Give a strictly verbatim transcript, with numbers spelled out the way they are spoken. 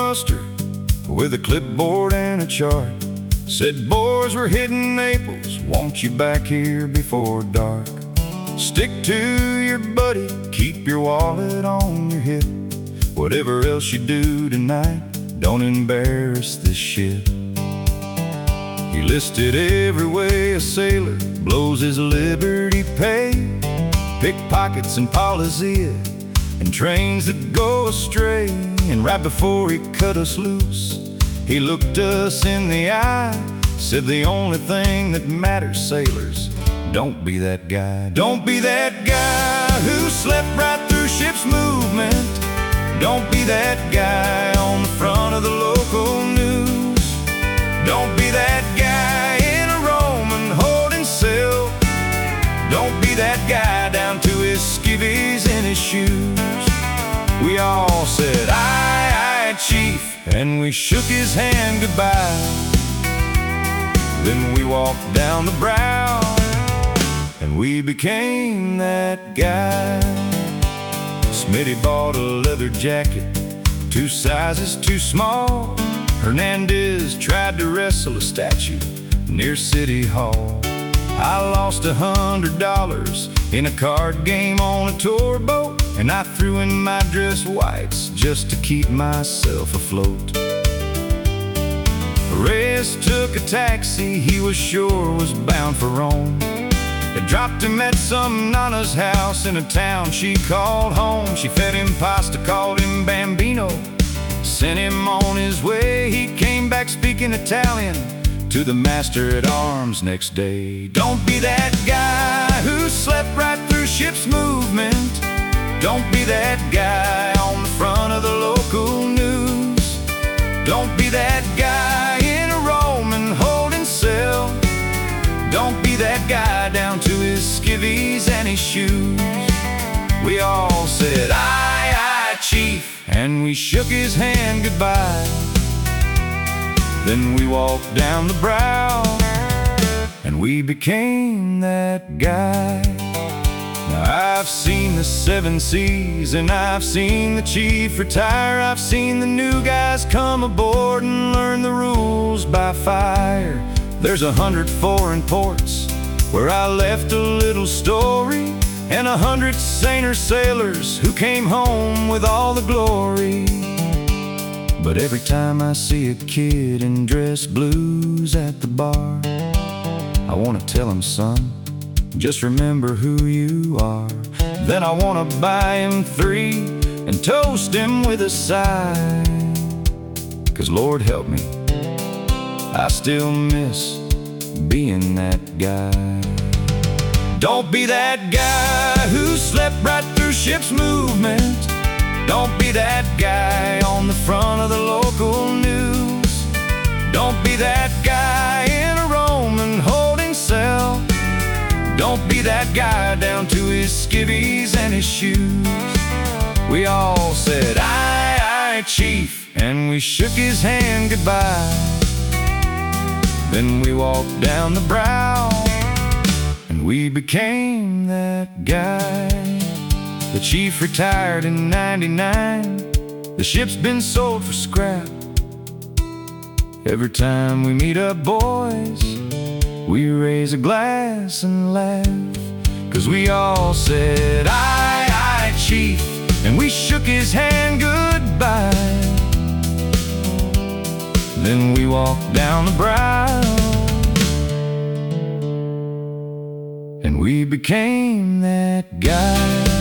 muster with a clipboard and a chart. Said, boys, we're hitting Naples, want you back here before dark. Stick to your buddy, keep your wallet on your hip. Whatever else you do tonight, don't embarrass this ship. He listed every way a sailor blows his liberty pay, pickpockets and policia, and trains that go astray. And right before he cut us loose, he looked us in the eye, said the only thing that matters, sailors, don't be that guy. Don't be that guy who slept right through ship's movement. Don't be that guy on the front of the local news. Don't be that guy in a Roman holding sail. Don't be that guy down to his skivvies in his shoes. We all said, aye, aye, chief, and we shook his hand goodbye. Then we walked down the brow, and we became that guy. Smitty bought a leather jacket, two sizes too small. Hernandez tried to wrestle a statue near City Hall. I lost a hundred dollars in a card game on a tour boat, and I threw in my dress whites just to keep myself afloat. Reyes took a taxi he was sure was bound for Rome. It dropped him at some nana's house in a town she called home. She fed him pasta, called him Bambino, sent him on his way. He came back speaking Italian to the master at arms next day. Don't be that guy who slept right through ship's movement. Don't be that guy on the front of the local news. Don't be that guy in a Roman holding sail. Don't be that guy down to his skivvies and his shoes. We all said, aye, aye, chief, and we shook his hand goodbye. Then we walked down the brow, and we became that guy. Now I've seen the seven seas, and I've seen the chief retire. I've seen the new guys come aboard and learn the rules by fire. There's a hundred foreign ports where I left a little story, and a hundred saner sailors who came home with all the glory. But every time I see a kid in dress blues at the bar, I wanna tell him, son, just remember who you are. Then I wanna buy him three and toast him with a sigh. 'Cause Lord help me, I still miss being that guy. Don't be that guy who slept right through ship's movement. Don't be that guy on the front of the local news. Don't be that guy in a Roman holding sail. Don't be that guy down to his skivvies and his shoes. We all said, aye, aye, chief, and we shook his hand goodbye. Then we walked down the brow, and we became that guy. The chief retired in ninety-nine. The ship's been sold for scrap. Every time we meet up, boys, we raise a glass and laugh. 'Cause we all said, aye, aye, chief, and we shook his hand goodbye. Then we walked down the brow, and we became that guy.